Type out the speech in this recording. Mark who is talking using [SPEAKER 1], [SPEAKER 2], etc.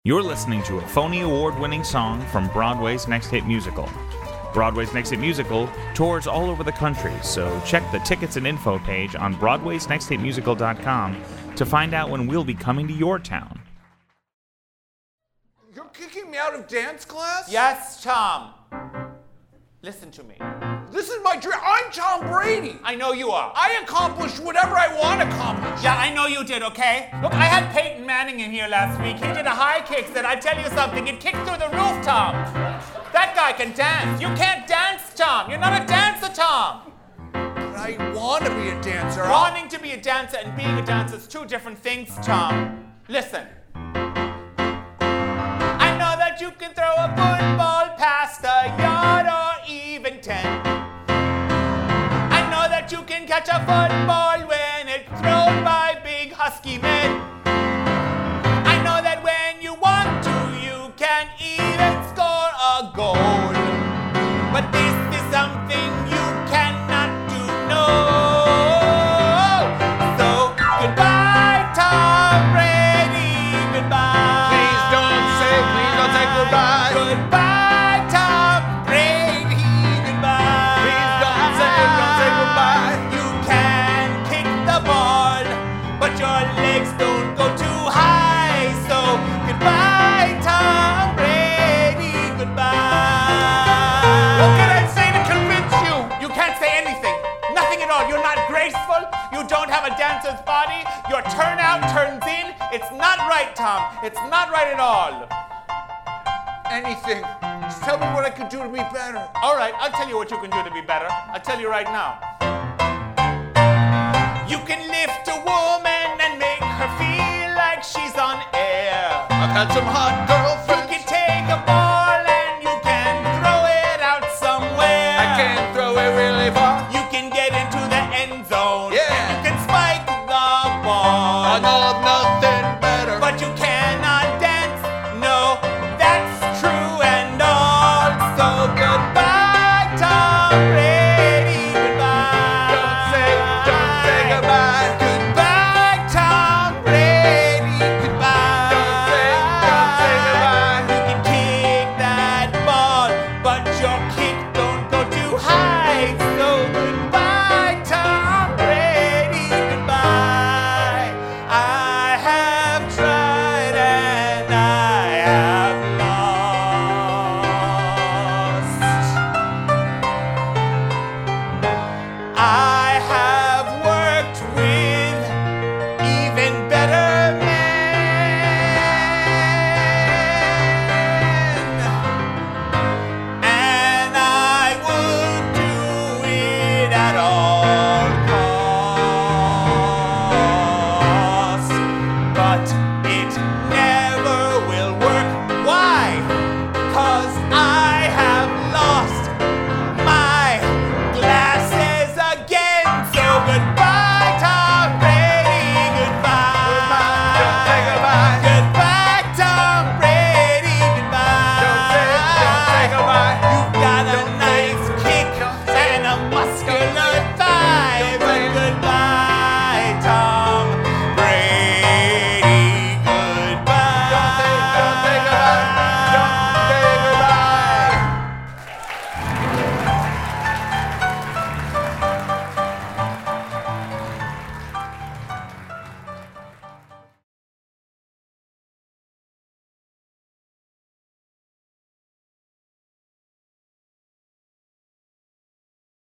[SPEAKER 1] You're listening to a Phony Award-winning song from Broadway's Next Hit Musical. Broadway's Next Hit Musical tours all over the country, so check the tickets and info page on broadwaysnexthitmusical.com to find out when we'll be coming to your town.
[SPEAKER 2] You're kicking me out of dance class?
[SPEAKER 3] Yes, Tom. Listen to me.
[SPEAKER 2] This is my dream. I'm Tom Brady.
[SPEAKER 3] I know you are.
[SPEAKER 2] I accomplished whatever I want to accomplish.
[SPEAKER 3] Yeah, I know you did, okay? Look, I had Peyton Manning in here last week. He did a high kick that, I tell you something, it kicked through the roof, Tom. That guy can dance. You can't dance, Tom. You're not a dancer, Tom.
[SPEAKER 2] But I want to be a dancer.
[SPEAKER 3] Wanting to be a dancer and being a dancer is two different things, Tom. Listen. I know that you can throw a football past a yard or even 10. I know that you can catch a football when it's thrown by big husky men. I know that when you want to, you can even score a goal. But this is something you cannot do, no. So goodbye, Tom Brady, goodbye.
[SPEAKER 2] Please don't say goodbye.
[SPEAKER 3] Goodbye, Tom Brady, goodbye.
[SPEAKER 2] Please don't say goodbye.
[SPEAKER 3] You can kick the ball, but your legs don't go too high. So goodbye, Tom Brady, goodbye.
[SPEAKER 2] What can I say to convince you?
[SPEAKER 3] You can't say anything. Nothing at all. You're not graceful. You don't have a dancer's body. Your turnout turns in. It's not right, Tom. It's not right at all.
[SPEAKER 2] Anything. Just tell me what I could do to be better.
[SPEAKER 3] All right, I'll tell you what you can do to be better. I'll tell you right now. You can lift a woman and make her feel like she's on air.
[SPEAKER 2] I've had some hot girls